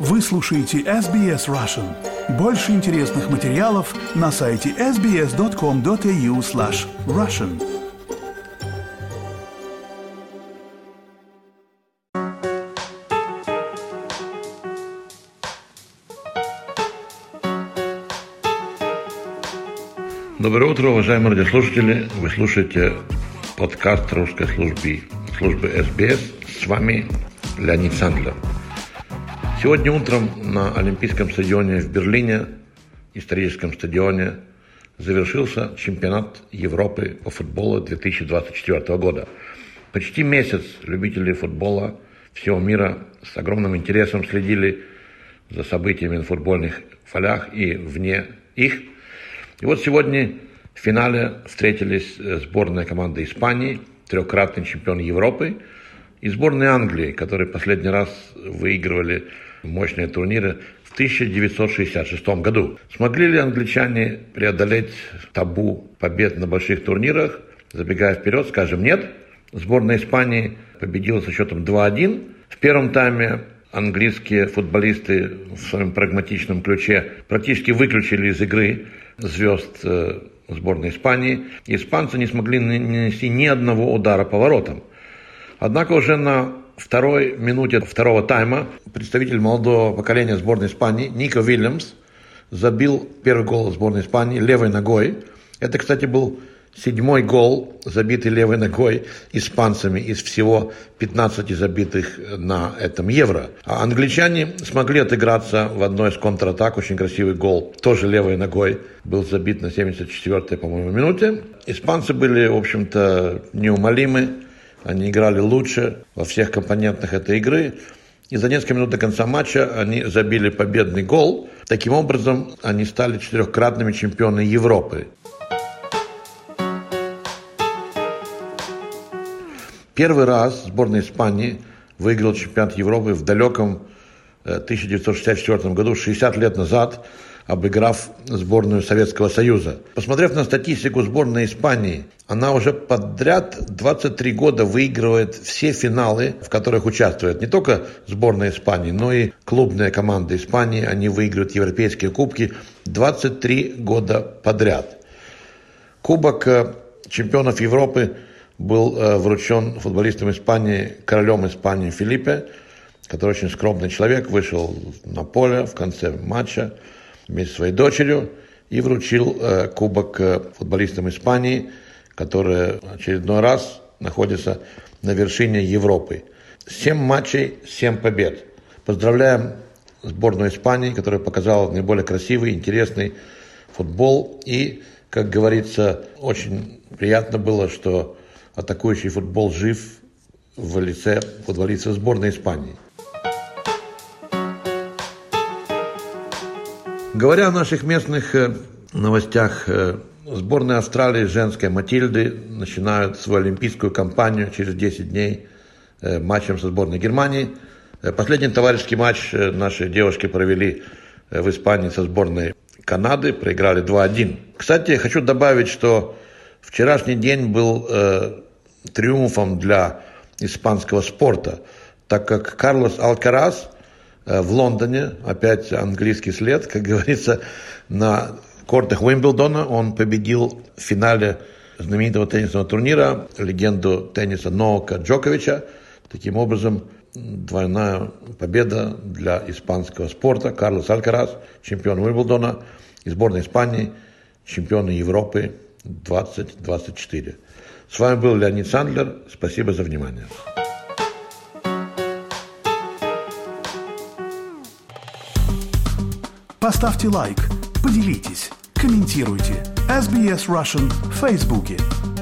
Вы слушаете SBS Russian. Больше интересных материалов на сайте sbs.com.au/russian. Доброе утро, уважаемые радиослушатели. Вы слушаете подкаст русской службы SBS. С вами Леонид Сандлер. Сегодня утром на Олимпийском стадионе в Берлине, историческом стадионе, завершился чемпионат Европы по футболу 2024 года. Почти месяц любители футбола всего мира с огромным интересом следили за событиями на футбольных полях и вне их. И вот сегодня в финале встретились сборная команда Испании, трехкратный чемпион Европы, и сборная Англии, которые последний раз выигрывали мощные турниры в 1966 году. Смогли ли англичане преодолеть табу побед на больших турнирах? Забегая вперед, скажем нет. Сборная Испании победила со счетом 2-1. В первом тайме английские футболисты в своем прагматичном ключе практически выключили из игры звезд сборной Испании. Испанцы не смогли нанести ни одного удара по воротам. Однако уже на второй минуте второго тайма представитель молодого поколения сборной Испании Нико Уильямс забил первый гол сборной Испании левой ногой. Это, кстати, был 7-й гол, забитый левой ногой испанцами из всего 15 забитых на этом Евро. А англичане смогли отыграться в одной из контратак. Очень красивый гол, тоже левой ногой, был забит на 74-й, по-моему, минуте. Испанцы были, в общем-то, неумолимы. Они играли лучше во всех компонентах этой игры. И за несколько минут до конца матча они забили победный гол. Таким образом, они стали четырехкратными чемпионами Европы. Первый раз сборная Испании выиграла чемпионат Европы в далеком 1964 году, 60 лет назад, обыграв сборную Советского Союза. Посмотрев на статистику сборной Испании, она уже подряд 23 года выигрывает все финалы, в которых участвует не только сборная Испании, но и клубная команда Испании. Они выигрывают европейские кубки 23 года подряд. Кубок чемпионов Европы был вручен футболистам Испании, королем Испании Фелипе, который очень скромный человек, вышел на поле в конце матча вместе со своей дочерью и вручил кубок футболистам Испании, которые очередной раз находятся на вершине Европы. 7 матчей, 7 побед. Поздравляем сборную Испании, которая показала наиболее красивый, интересный футбол. И, как говорится, очень приятно было, что атакующий футбол жив в лице футболистов сборной Испании. Говоря о наших местных новостях, сборная Австралии, женская Матильды, начинают свою олимпийскую кампанию через 10 дней матчем со сборной Германии. Последний товарищеский матч наши девушки провели в Испании со сборной Канады, проиграли 2-1. Кстати, хочу добавить, что вчерашний день был триумфом для испанского спорта, так как Карлос Алькарас в Лондоне, опять английский след, как говорится, на кортах Уимблдона он победил в финале знаменитого теннисного турнира легенду тенниса Новака Джоковича. Таким образом, двойная победа для испанского спорта. Карлос Алькарас, чемпион Уимблдона, и сборная Испании, чемпионы Европы 2024. С вами был Леонид Сандлер. Спасибо за внимание. Поставьте лайк, поделитесь, комментируйте. SBS Russian в Фейсбуке.